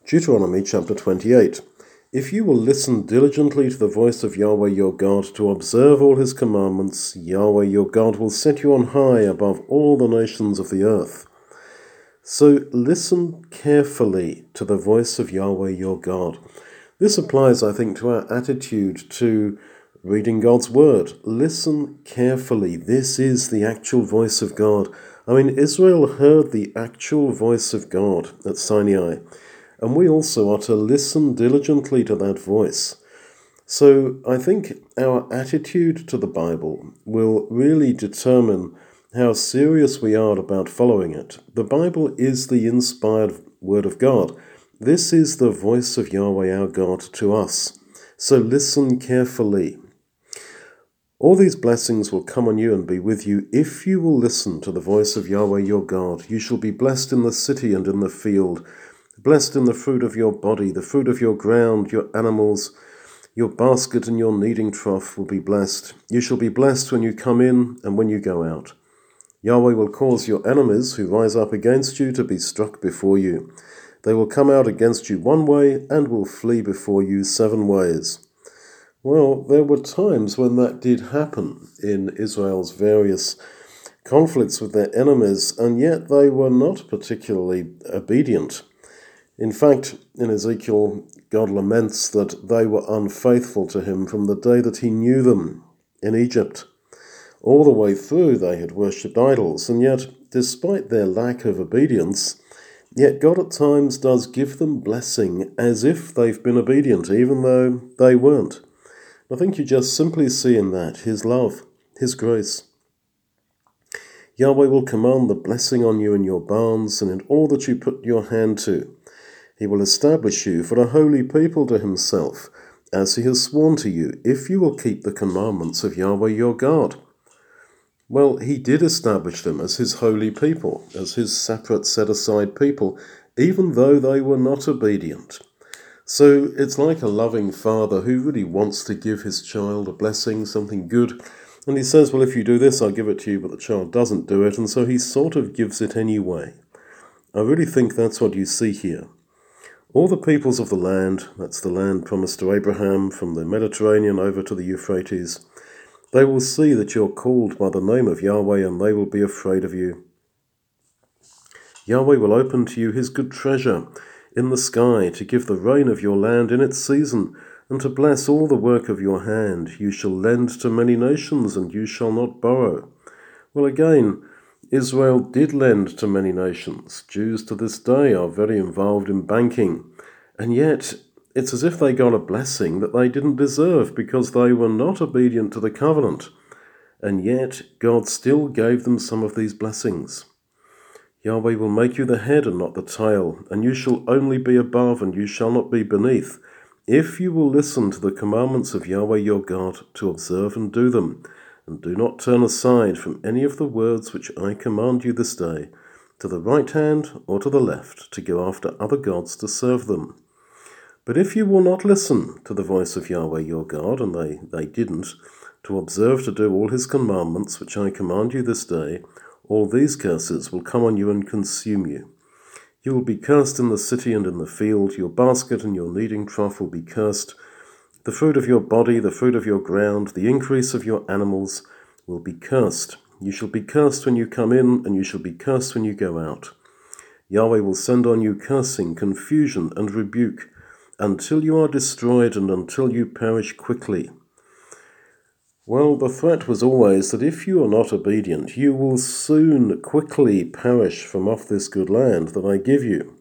Deuteronomy chapter 28. If you will listen diligently to the voice of Yahweh your God to observe all his commandments, Yahweh your God will set you on high above all the nations of the earth. So listen carefully to the voice of Yahweh your God. This applies, I think, to our attitude to reading God's word. Listen carefully. This is the actual voice of God. I mean, Israel heard the actual voice of God at Sinai, and we also are to listen diligently to that voice. So I think our attitude to the Bible will really determine how serious we are about following it. The Bible is the inspired word of God. This is the voice of Yahweh our God to us. So listen carefully. All these blessings will come on you and be with you if you will listen to the voice of Yahweh your God. You shall be blessed in the city and in the field, blessed in the fruit of your body, the fruit of your ground, your animals, your basket and your kneading trough will be blessed. You shall be blessed when you come in and when you go out. Yahweh will cause your enemies who rise up against you to be struck before you. They will come out against you one way and will flee before you 7 ways. Well, there were times when that did happen in Israel's various conflicts with their enemies, and yet they were not particularly obedient. In fact, in Ezekiel, God laments that they were unfaithful to him from the day that he knew them in Egypt. All the way through they had worshipped idols, and yet, despite their lack of obedience, yet God at times does give them blessing as if they've been obedient, even though they weren't. I think you just simply see in that his love, his grace. Yahweh will command the blessing on you in your barns and in all that you put your hand to. He will establish you for a holy people to himself, as he has sworn to you, if you will keep the commandments of Yahweh your God. Well, he did establish them as his holy people, as his separate set-aside people, even though they were not obedient. So it's like a loving father who really wants to give his child a blessing, something good, and he says, well, if you do this, I'll give it to you, but the child doesn't do it, and so he sort of gives it anyway. I really think that's what you see here. All the peoples of the land, that's the land promised to Abraham from the Mediterranean over to the Euphrates, they will see that you're called by the name of Yahweh, and they will be afraid of you. Yahweh will open to you his good treasure in the sky to give the rain of your land in its season, and to bless all the work of your hand. You shall lend to many nations, and you shall not borrow. Well, again, Israel did lend to many nations. Jews to this day are very involved in banking, and yet it's as if they got a blessing that they didn't deserve because they were not obedient to the covenant, and yet God still gave them some of these blessings. Yahweh will make you the head and not the tail, and you shall only be above and you shall not be beneath, if you will listen to the commandments of Yahweh your God to observe and do them, and do not turn aside from any of the words which I command you this day, to the right hand or to the left, to go after other gods to serve them. But if you will not listen to the voice of Yahweh your God, and they didn't, to observe to do all his commandments which I command you this day, all these curses will come on you and consume you. You will be cursed in the city and in the field. Your basket and your kneading trough will be cursed. The fruit of your body, the fruit of your ground, the increase of your animals will be cursed. You shall be cursed when you come in, and you shall be cursed when you go out. Yahweh will send on you cursing, confusion, and rebuke, until you are destroyed and until you perish quickly. Well, the threat was always that if you are not obedient, you will soon quickly perish from off this good land that I give you.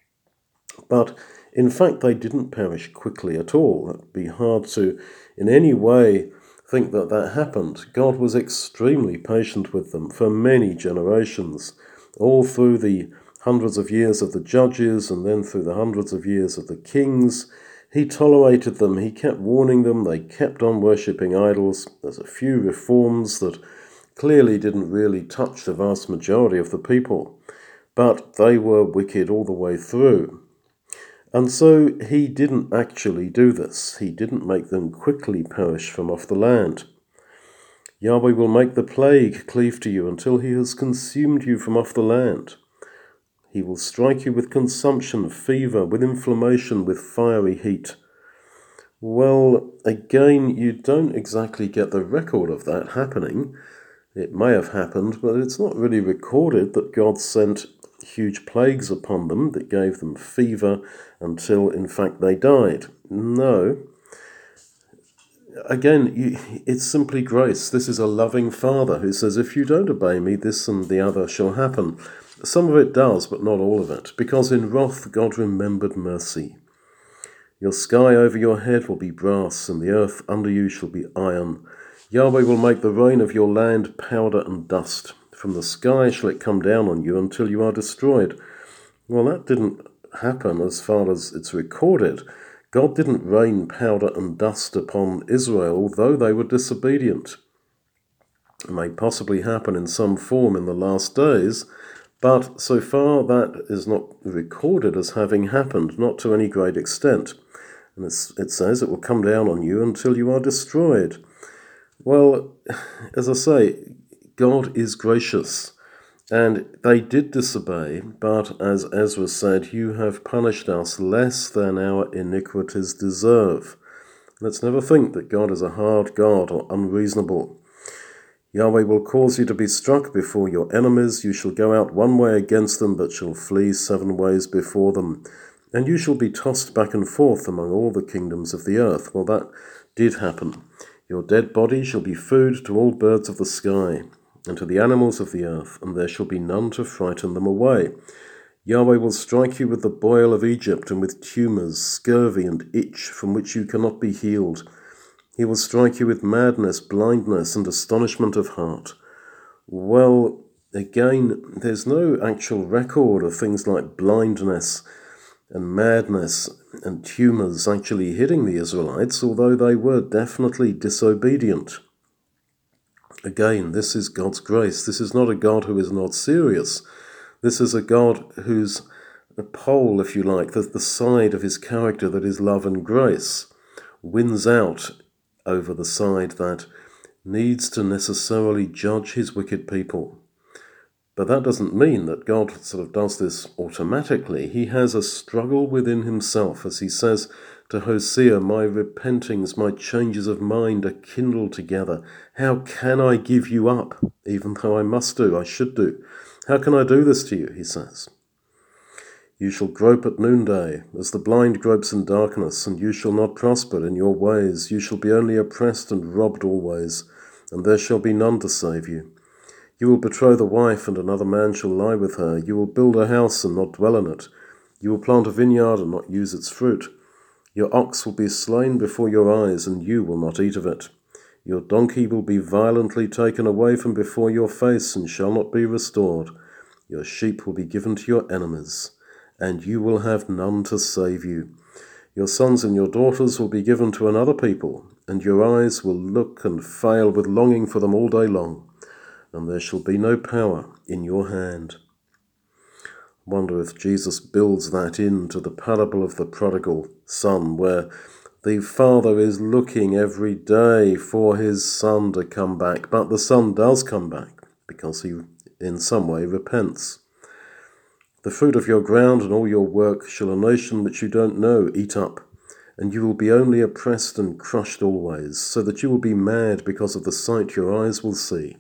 But in fact, they didn't perish quickly at all. It'd be hard to in any way think that that happened. God was extremely patient with them for many generations, all through the hundreds of years of the judges and then through the hundreds of years of the kings. He tolerated them, he kept warning them, they kept on worshipping idols. There's a few reforms that clearly didn't really touch the vast majority of the people, but they were wicked all the way through. And so he didn't actually do this. He didn't make them quickly perish from off the land. Yahweh will make the plague cleave to you until he has consumed you from off the land. He will strike you with consumption, fever, with inflammation, with fiery heat. Well, again, you don't exactly get the record of that happening. It may have happened, but it's not really recorded that God sent huge plagues upon them that gave them fever until, in fact, they died. No. Again, it's simply grace. This is a loving Father who says, if you don't obey me, this and the other shall happen. Some of it does, but not all of it, because in wrath God remembered mercy. Your sky over your head will be brass, and the earth under you shall be iron. Yahweh will make the rain of your land powder and dust. From the sky shall it come down on you until you are destroyed. Well, that didn't happen as far as it's recorded. God didn't rain powder and dust upon Israel, although they were disobedient. It may possibly happen in some form in the last days, but so far that is not recorded as having happened, not to any great extent. And it says it will come down on you until you are destroyed. Well, as I say, God is gracious. And they did disobey, but as Ezra said, you have punished us less than our iniquities deserve. Let's never think that God is a hard God or unreasonable. Yahweh will cause you to be struck before your enemies. You shall go out one way against them, but shall flee 7 ways before them. And you shall be tossed back and forth among all the kingdoms of the earth. Well, that did happen. Your dead body shall be food to all birds of the sky, and to the animals of the earth, and there shall be none to frighten them away. Yahweh will strike you with the boil of Egypt, and with tumors, scurvy, and itch, from which you cannot be healed. He will strike you with madness, blindness, and astonishment of heart. Well, again, there's no actual record of things like blindness and madness and tumors actually hitting the Israelites, although they were definitely disobedient. Again, this is God's grace. This is not a God who is not serious. This is a God whose pole, if you like, the side of his character that is love and grace, wins out over the side that needs to necessarily judge his wicked people. But that doesn't mean that God sort of does this automatically. He has a struggle within himself, as he says to Hosea, my repentings, my changes of mind are kindled together. How can I give you up, even though I should do? How can I do this to you, he says. You shall grope at noonday, as the blind gropes in darkness, and you shall not prosper in your ways. You shall be only oppressed and robbed always, and there shall be none to save you. You will betroth a wife, and another man shall lie with her. You will build a house and not dwell in it. You will plant a vineyard and not use its fruit. Your ox will be slain before your eyes, and you will not eat of it. Your donkey will be violently taken away from before your face, and shall not be restored. Your sheep will be given to your enemies, and you will have none to save you. Your sons and your daughters will be given to another people, and your eyes will look and fail with longing for them all day long. And there shall be no power in your hand. I wonder if Jesus builds that into the parable of the prodigal son, where the father is looking every day for his son to come back, but the son does come back because he in some way repents. The fruit of your ground and all your work shall a nation which you don't know eat up, and you will be only oppressed and crushed always, so that you will be mad because of the sight your eyes will see.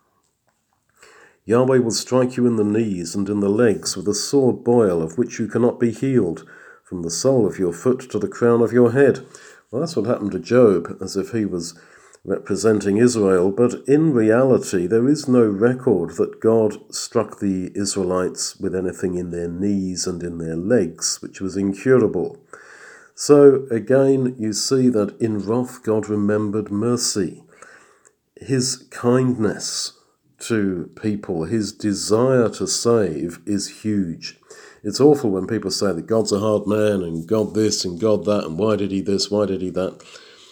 Yahweh will strike you in the knees and in the legs with a sore boil of which you cannot be healed, from the sole of your foot to the crown of your head. Well, that's what happened to Job, as if he was representing Israel, but in reality there is no record that God struck the Israelites with anything in their knees and in their legs, which was incurable. So again, you see that in wrath God remembered mercy. His kindness to people, his desire to save is huge. It's awful when people say that God's a hard man and God this and God that and why did he this, why did he that.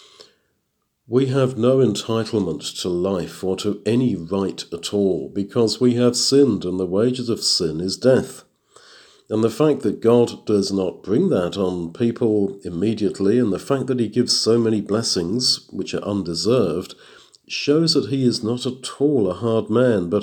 We have no entitlement to life or to any right at all because we have sinned and the wages of sin is death. And the fact that God does not bring that on people immediately and the fact that he gives so many blessings which are undeserved shows that he is not at all a hard man, but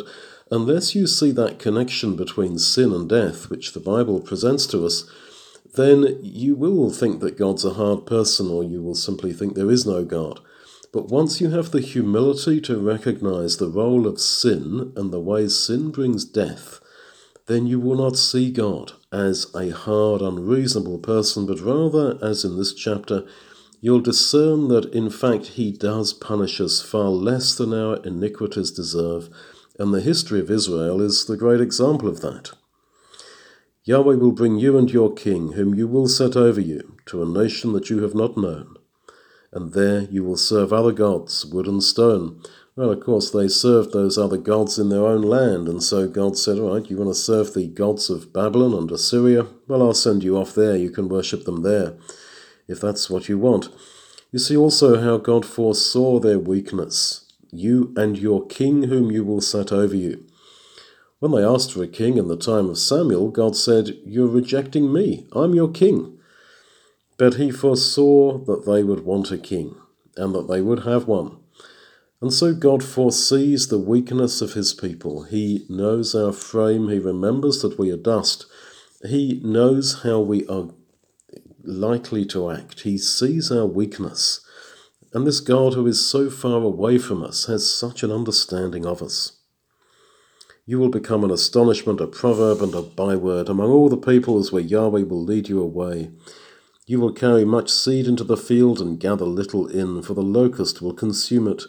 Unless you see that connection between sin and death, which the Bible presents to us, then you will think that God's a hard person, or you will simply think there is no God. But once you have the humility to recognize the role of sin and the way sin brings death, then you will not see God as a hard, unreasonable person, but rather, as in this chapter, you'll discern that in fact he does punish us far less than our iniquities deserve, and the history of Israel is the great example of that. Yahweh will bring you and your king, whom you will set over you, to a nation that you have not known, and there you will serve other gods, wood and stone. Well, of course, they served those other gods in their own land, and so God said, all right, you want to serve the gods of Babylon and Assyria? Well, I'll send you off there. You can worship them there, if that's what you want. You see also how God foresaw their weakness. You and your king whom you will set over you. When they asked for a king in the time of Samuel, God said, you're rejecting me. I'm your king. But he foresaw that they would want a king, and that they would have one. And so God foresees the weakness of his people. He knows our frame. He remembers that we are dust. He knows how we are likely to act. He sees our weakness. And this God who is so far away from us has such an understanding of us. You will become an astonishment, a proverb, and a byword among all the peoples where Yahweh will lead you away. You will carry much seed into the field and gather little in, for the locust will consume it.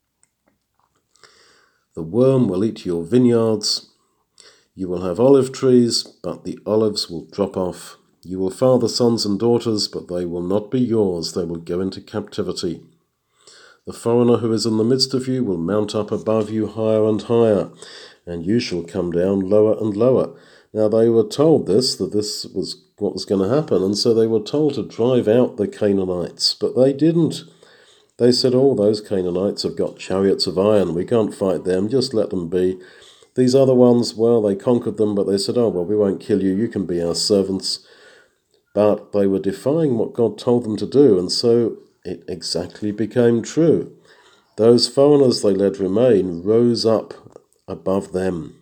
The worm will eat your vineyards. You will have olive trees, but the olives will drop off. You will father sons and daughters, but they will not be yours. They will go into captivity. The foreigner who is in the midst of you will mount up above you higher and higher, and you shall come down lower and lower. Now they were told this, that this was what was going to happen, and so they were told to drive out the Canaanites, but they didn't. They said, oh, those Canaanites have got chariots of iron, we can't fight them, just let them be. These other ones, well, they conquered them, but they said, oh, well, we won't kill you, you can be our servants. But they were defying what God told them to do, and so it exactly became true. Those foreigners they let remain rose up above them.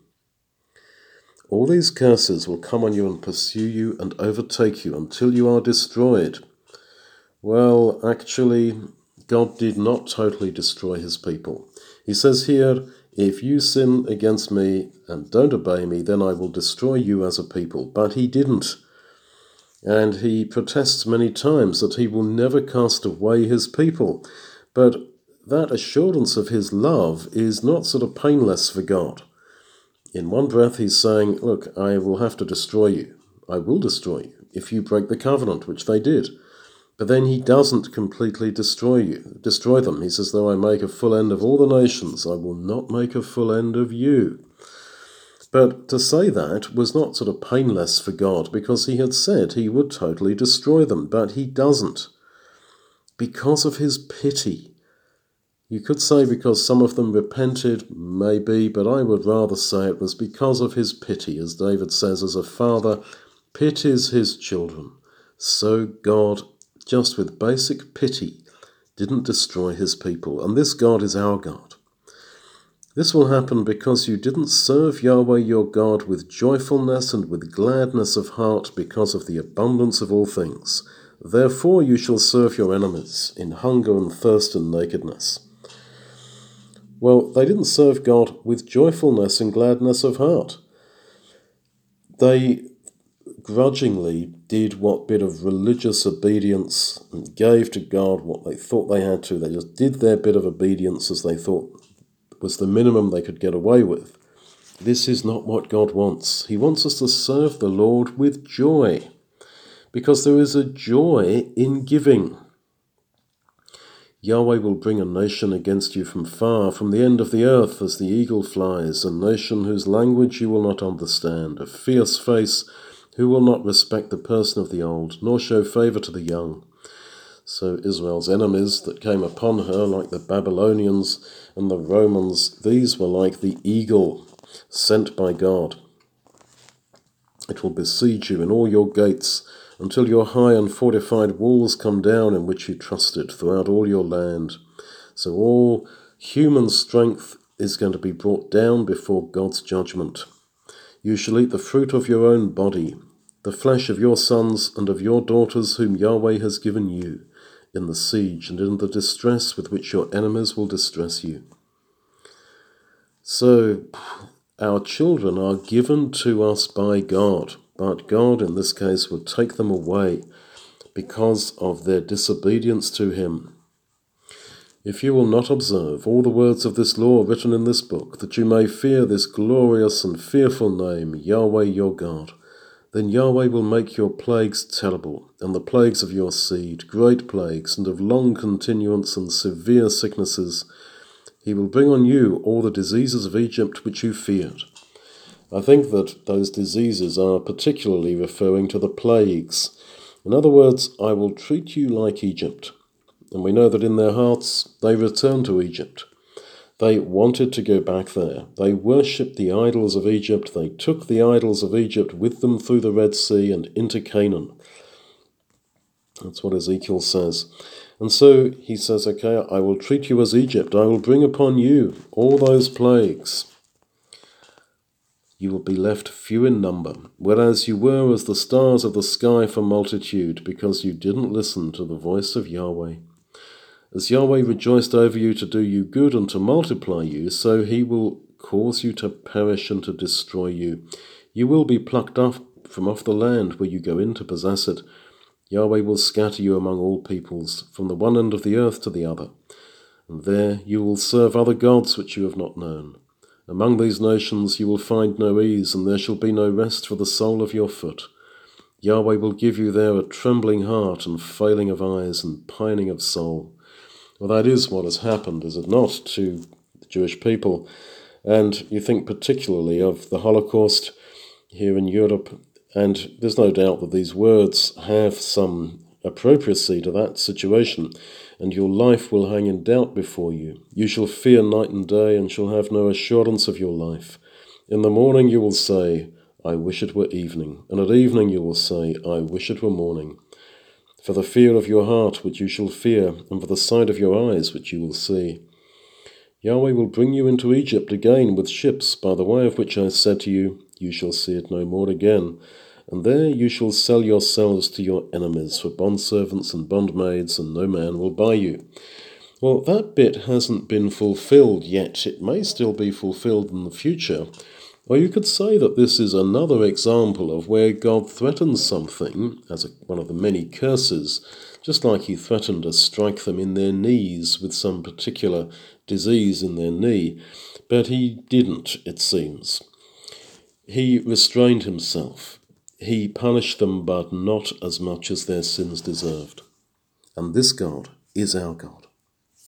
All these curses will come on you and pursue you and overtake you until you are destroyed. Well, actually, God did not totally destroy his people. He says here, if you sin against me and don't obey me, then I will destroy you as a people. But he didn't. And he protests many times that he will never cast away his people. But that assurance of his love is not sort of painless for God. In one breath he's saying, look, I will have to destroy you. I will destroy you if you break the covenant, which they did. But then he doesn't completely destroy them. He says, though I make a full end of all the nations, I will not make a full end of you. But to say that was not sort of painless for God, because he had said he would totally destroy them, but he doesn't. Because of his pity. You could say because some of them repented, maybe, but I would rather say it was because of his pity. As David says, as a father pities his children, so God, just with basic pity, didn't destroy his people. And this God is our God. This will happen because you didn't serve Yahweh your God with joyfulness and with gladness of heart because of the abundance of all things. Therefore you shall serve your enemies in hunger and thirst and nakedness. Well, they didn't serve God with joyfulness and gladness of heart. They grudgingly did what bit of religious obedience and gave to God what they thought they had to. They just did their bit of obedience as they thought was the minimum they could get away with. This is not what God wants. He wants us to serve the Lord with joy, because there is a joy in giving. Yahweh will bring a nation against you from far, from the end of the earth as the eagle flies, a nation whose language you will not understand, a fierce face who will not respect the person of the old, nor show favour to the young. So Israel's enemies that came upon her, like the Babylonians and the Romans, these were like the eagle sent by God. It will besiege you in all your gates until your high and fortified walls come down in which you trusted throughout all your land. So all human strength is going to be brought down before God's judgment. You shall eat the fruit of your own body, the flesh of your sons and of your daughters whom Yahweh has given you, in the siege and in the distress with which your enemies will distress you. So, our children are given to us by God, but God in this case would take them away because of their disobedience to him. If you will not observe all the words of this law written in this book, that you may fear this glorious and fearful name, Yahweh your God, then Yahweh will make your plagues terrible, and the plagues of your seed, great plagues, and of long continuance and severe sicknesses. He will bring on you all the diseases of Egypt which you feared. I think that those diseases are particularly referring to the plagues. In other words, I will treat you like Egypt. And we know that in their hearts they returned to Egypt. They wanted to go back there. They worshipped the idols of Egypt. They took the idols of Egypt with them through the Red Sea and into Canaan. That's what Ezekiel says. And so he says, okay, I will treat you as Egypt. I will bring upon you all those plagues. You will be left few in number, whereas you were as the stars of the sky for multitude, because you didn't listen to the voice of Yahweh. As Yahweh rejoiced over you to do you good and to multiply you, so he will cause you to perish and to destroy you. You will be plucked up from off the land where you go in to possess it. Yahweh will scatter you among all peoples, from the one end of the earth to the other. And there you will serve other gods which you have not known. Among these nations you will find no ease, and there shall be no rest for the sole of your foot. Yahweh will give you there a trembling heart and failing of eyes and pining of soul. Well, that is what has happened, is it not, to the Jewish people? And you think particularly of the Holocaust here in Europe, and there's no doubt that these words have some appropriacy to that situation, and your life will hang in doubt before you. You shall fear night and day, and shall have no assurance of your life. In the morning you will say, I wish it were evening, and at evening you will say, I wish it were morning. For the fear of your heart which you shall fear, and for the sight of your eyes which you will see. Yahweh will bring you into Egypt again with ships, by the way of which I said to you, you shall see it no more again. And there you shall sell yourselves to your enemies for bondservants and bondmaids, and no man will buy you. Well, that bit hasn't been fulfilled yet. It may still be fulfilled in the future. Or you could say that this is another example of where God threatens something, as one of the many curses, just like he threatened to strike them in their knees with some particular disease in their knee. But he didn't, it seems. He restrained himself. He punished them, but not as much as their sins deserved. And this God is our God.